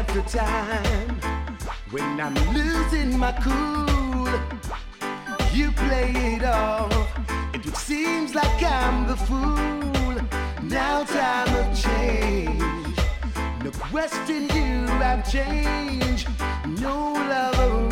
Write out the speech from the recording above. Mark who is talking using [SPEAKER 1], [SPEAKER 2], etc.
[SPEAKER 1] after time, when I'm losing my cool, you play it off. It seems like I'm the fool. Now time of change. No question you have changed. No love around.